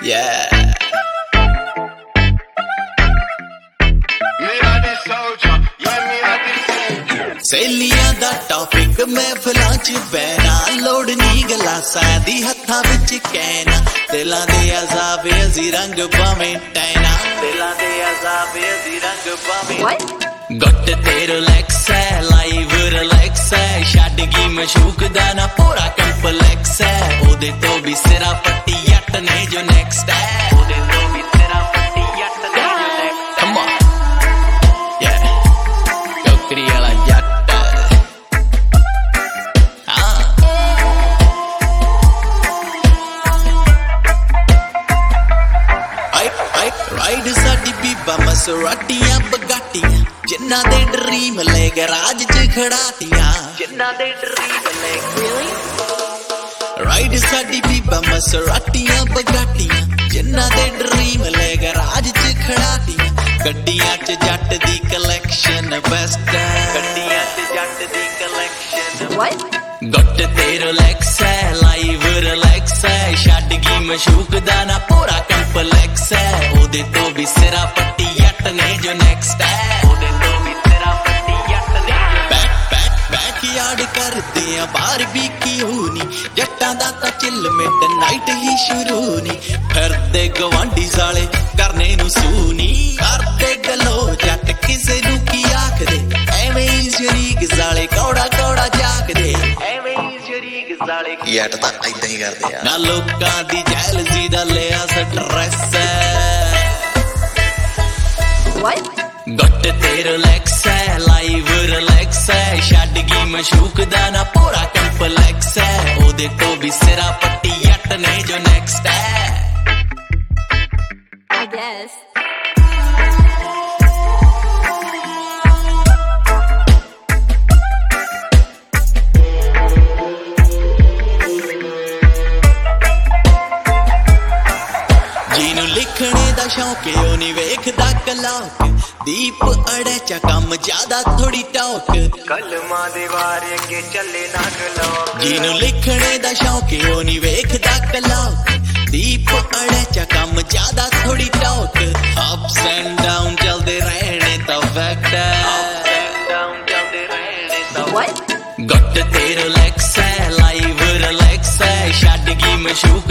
Yeah. ਸਹੇਲੀਆਂ ਦਾ topic ਮਹਿਫਲਾਂ ਚ ਬਹਿਣਾ, ਲੋੜ ਨੀ ਗਲਾਸਾਂ ਦੀ ਹੱਥਾਂ ਵਿੱਚ ਕਹਿਣਾ, ਦਿਲਾਂ ਦੇ ਅਜ਼ਾਬ ਅਸੀਂ ਰੰਗ ਭਾਵੇਂ ਟੈਨਾ, ਦਿਲਾਂ ਦੇ ਅਜ਼ਾਬ ਅਸੀਂ ਰੰਗ ਭਾਵੇਂ। ਗੁੱਟ ਤੇ ਰਿਲੈਕਸ ਹੈ, ਲਾਈਵ ਰਿਲੈਕਸ ਹੈ, ਛੱਡ ਗਈ ਮਸ਼ੂਕ ਦਾ ਨਾ ਪੂਰਾ ਕੰਪਲੈਕਸ ਹੈ, ਉਹਦੇ ਤੋਂ ਵੀ ਸਿਰਾ ਪੱਟੀ ਜੱਟ ਨੇ ਜੋ ਨੈਕਸਟ ਹੈ, ਉਹਦੇ ਤੋਂ ਵੀ ਸਿਰਾ ਪੱਟੀ ਜੱਟ ਨੇ ਜੋ ਨੈਕਸਟ। ਕਮ ਔਨ ਯਾ ਟੋਕਰੀ ਵਾਲਾ ਜੱਟ। ਰਾਈਡ ਸਾਡੀ ਬੀਬਾ ਮਸਰਾਟੀਆਂ ਬਗਾਟੀਆਂ, ਜਿਨ੍ਹਾਂ ਦੇ ਡਰੀਮ ਲੈ ਗਰਾਜ ਚ ਖੜਾਤੀਆਂ, ਜਿਨ੍ਹਾਂ ਦੇ ਡਰੀਮ ਲੈ ਰਾਈਡ ਸਾਡੀ ਬੀਬਾ ਮਸਰਾਟੀਆਂ ਬਗਾਟੀਆਂ, ਜਿਨ੍ਹਾਂ ਦੇ ਡਰੀਮ ਲੈ ਗਰਾਜ ਚ ਖੜਾਤੀਆਂ, ਗੱਡੀਆਂ ਚ ਜੱਟ ਦੀ ਕਲੈਕਸ਼ਨ ਬੈਸਟ ਹੈ, ਗੱਡੀਆਂ ਚ ਜੱਟ ਦੀ ਕਲੈਕਸ਼ਨ। ਗੁੱਟ ਤੇ ਰਿਲੈਕਸ ਹੈ, ਲਾਈਵ ਰਿਲੈਕਸ ਹੈ, ਛੱਡ ਗਈ ਮਸ਼ੂਕ ਦਾ ਨਾ ਪੂਰਾ ਕੰਪਲੈਕਸ ਹੈ, ਉਹਦੇ ਤੋਂ ਵੀ ਸਿਰਾ ਪੱਟੀ ਜੱਟ ਨੇ ਜੋ ਨੈਕਸਟ ਹੈ, ਉਹਦੇ ਤੋਂ ਵੀ ਸਿਰਾ ਪੱਟੀ ਜੱਟ ਨੇ ਜੋ ਬੈਕ ਯਾਰਡ ਕਰਦੇ ਆ ਬਾਰਬੀਕਿਊ ਨੀ, ਜੱਟਾਂ ਦਾ ਤਾਂ ਚਿੱਲ ਮਿਡ ਨਾਈਟ ਹੀ ਸ਼ੁਰੂ ਨੀ, ਫਿਰਦੇ ਗਵਾਂਢੀ ਸਾਲੇ ਕਰਨੇ ਨੂੰ ਸੂਨੀ, ਕਰਦੇ ਗਲੋ ਜੱਟ ਕਿਸੇ ਨੂੰ ਕੀ ਆਖਦੇ, ਐਵੇਂ ਹੀ ਸ਼ਰੀਕ ਸਾਲੇ ਕੌੜਾ ਕੌੜਾ ਜਾਗਦੇ, ਐਵੇਂ ਹੀ ਸ਼ਰੀਕ ਸਾਲੇ ਜੱਟ ਤਾਂ ਏਦਾਂ ਹੀ ਕਰਦੇ ਆ ਨਾ, ਲੋਕਾਂ ਦੀ ਜੈਲਸੀ ਦਾ ਲਿਆ ਸਟ੍ਰੈਸ ਹੈ। ਗੁੱਟ ਤੇ ਰਿਲੈਕਸ ਹੈ, ਲਾਈਵ ਰਿਲੈਕਸ ਹੈ, ਛੱਡ ਗਈ ਮਸ਼ੂਕ ਦਾ ਨਾ ਪੂਰਾ ਕੰਪਲੈਕਸ ਹੈ, ਉਹਦੇ ਤੋਂ ਵੀ ਸਿਰਾ ਪੱਟੀ ਜੱਟ ਨੇ ਜੋ ਨੈਕਸਟ ਹੈ। I guess. ਜਿਹਨੂੰ ਲਿਖਣੇ ਦਾ ਸ਼ੌਕ ਉਹ ਨੀ ਵੇਖਦਾ ਕਲਾਕ, ਦੀਪ ਅੜੇਚਾ ਕੰਮ ਜ਼ਿਆਦਾ ਥੋੜੀ ਟੌਕ, ਕਲਮਾਂ ਦੇ ਵਾਰ ਅੱਗੇ ਚੱਲੇ ਨਾ ਖਲੋਕ, ਜਿਹਨੂੰ ਲਿਖਣੇ ਦਾ ਸ਼ੌਕ ਉਹ ਨੀ ਵੇਖਦਾ ਕਲਾਕ, ਦੀਪ ਅੜੇਚਾ ਕੰਮ ਜ਼ਿਆਦਾ ਥੋੜੀ ਟੌਕ, ਅਪਸ ਐਂਡ ਡਾਊਨ ਚੱਲਦੇ ਰਹਿਣੇ ਤਾਂ ਫੈਕਟ ਹੈ, ਅਪਸ ਐਂਡ ਡਾਊਨ ਚੱਲਦੇ ਰਹਿਣੇ ਤਾਂ। ਗੁੱਟ ਤੇ ਰਿਲੈਕਸ ਹੈ, ਲਾਈਵ ਰਿਲੈਕਸ ਹੈ, ਛੱਡ ਗਈ ਮਸ਼ੂਕ